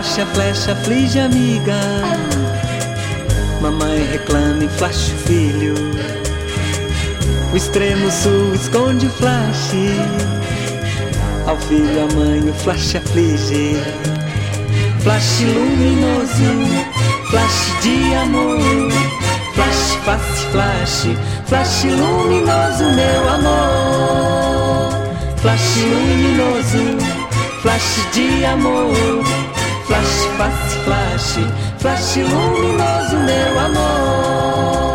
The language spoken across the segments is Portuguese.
flecha, flecha, aflige amiga. Mamãe reclama e flash o filho. O extremo sul esconde o flash. Ao filho a mãe o flash aflige. Flash luminoso, flash de amor. Flash, face, flash, flash luminoso, meu amor. Flash luminoso, flash de amor. Flash, face, flash, flash luminoso, meu amor.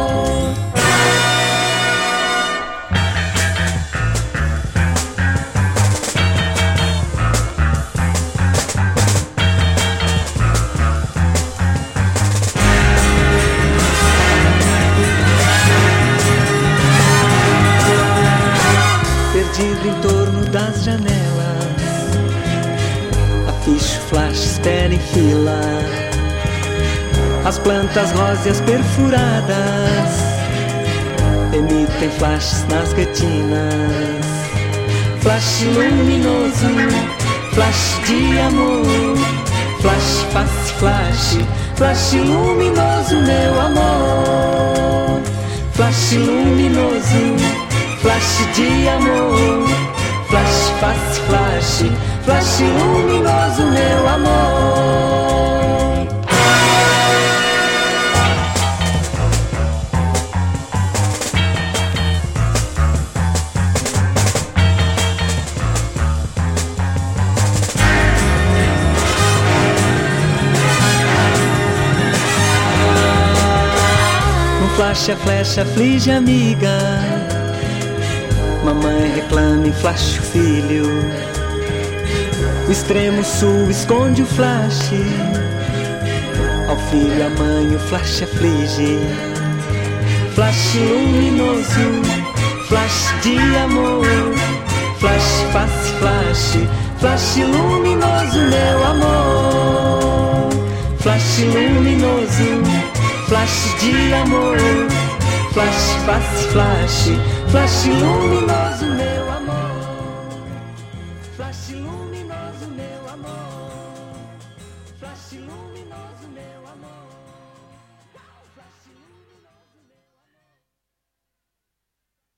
Perdido em torno das janelas, aficho, flash, espera em fila. As plantas róseas perfuradas emitem flashes nas retinas. Flash luminoso, flash de amor. Flash, face, flash, flash luminoso, meu amor. Flash luminoso, flash de amor. Flash, face, flash, flash luminoso, meu amor. Um flash, a flecha, aflige amiga. Mamãe reclama e flash o filho. O extremo sul esconde o flash. Ao filho a mãe o flash aflige. Flash luminoso, flash de amor. Flash, face, flash, flash luminoso, meu amor. Flash luminoso, flash de amor. Flash, face, flash, flash luminoso, meu amor. Flash luminoso, meu amor. Flash luminoso.